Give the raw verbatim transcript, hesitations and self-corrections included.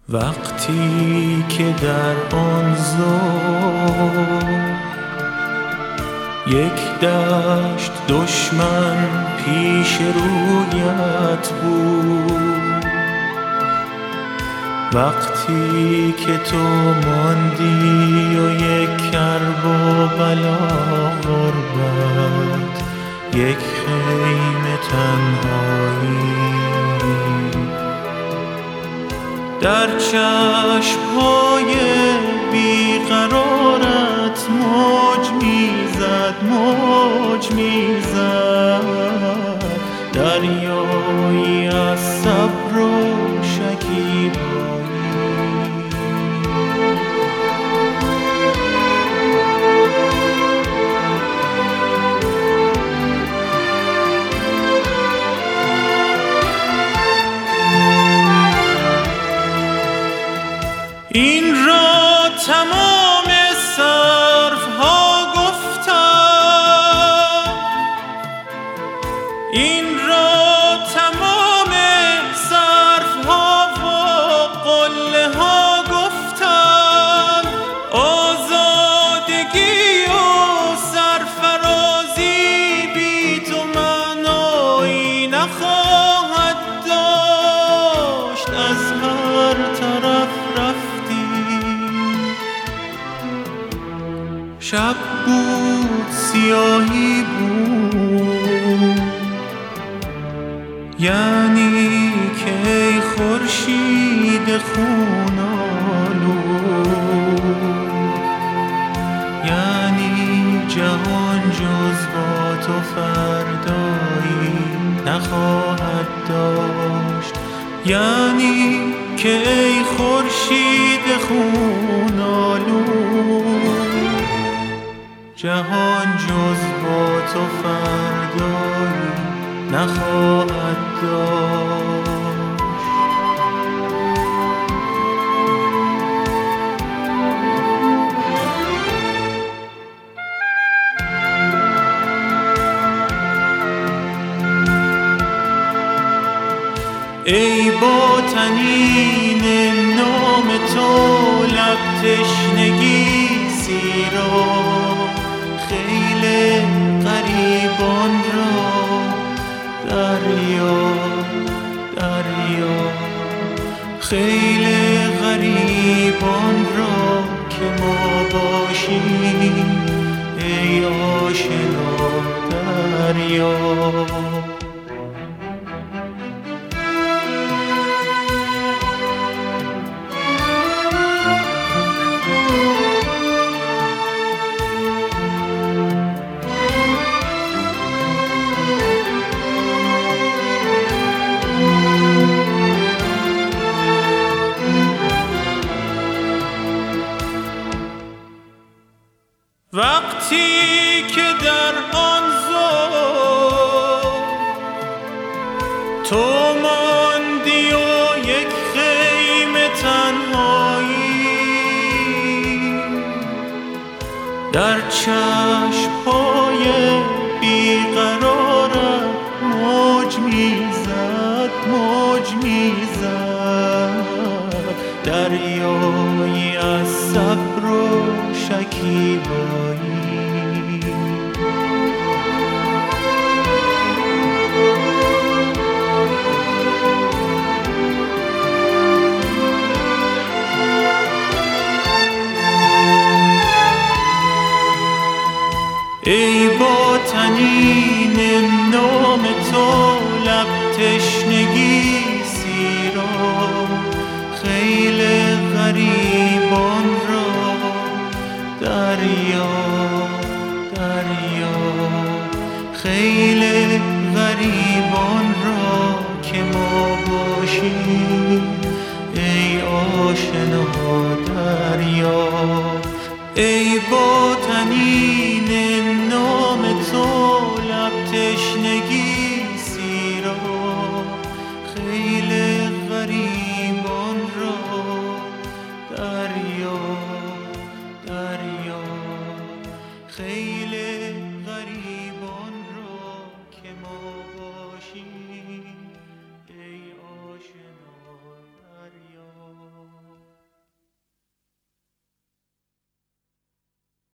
وقتی که در آن ظهر یک دشت دشمن پیش رویت بود، وقتی که تو ماندی و یک کرب و بلا غربت، یک خیمه تنهایی در چشم‌های بیقرارت موج میزد موج میزد دریایی از صبر و شکیبایی. این را تمام صرف‌ها گفتم، این را تمام صرف‌ها و قله‌ها گفتم. آزادگی و سرفرازی بی تو معنایی نخواهد داشت. از هر طرف شب بود، سیاهی بود، یعنی که ای خورشید خون آلود، یعنی جهان جز با تو فردایی نخواهد داشت، یعنی که ای خورشید خون آلود، جهان جز با تو فردایی نخواهد داشت. ای با طنین نام تو لب تشنگی سیرا، خیل غریبان را دریا دریا، خیل غریبان را که ما باشیم ای آشنا دریا. وقتی که در آن ظهر تو ماندی و یک خیمه تنهایی در چشم‌های بیقرارت موج میزد موج میزد دریایی از صبر و شکیبایی. ای با طنین نام تو لب تشنگی سیرا، خیل غریبان را دریا دریا، خیل غریبان را که ما باشیم ای آشنا دریا. ای با طنین نام تو لب تشنگی سیرا، خیل غریبان را دریا دریا، خیل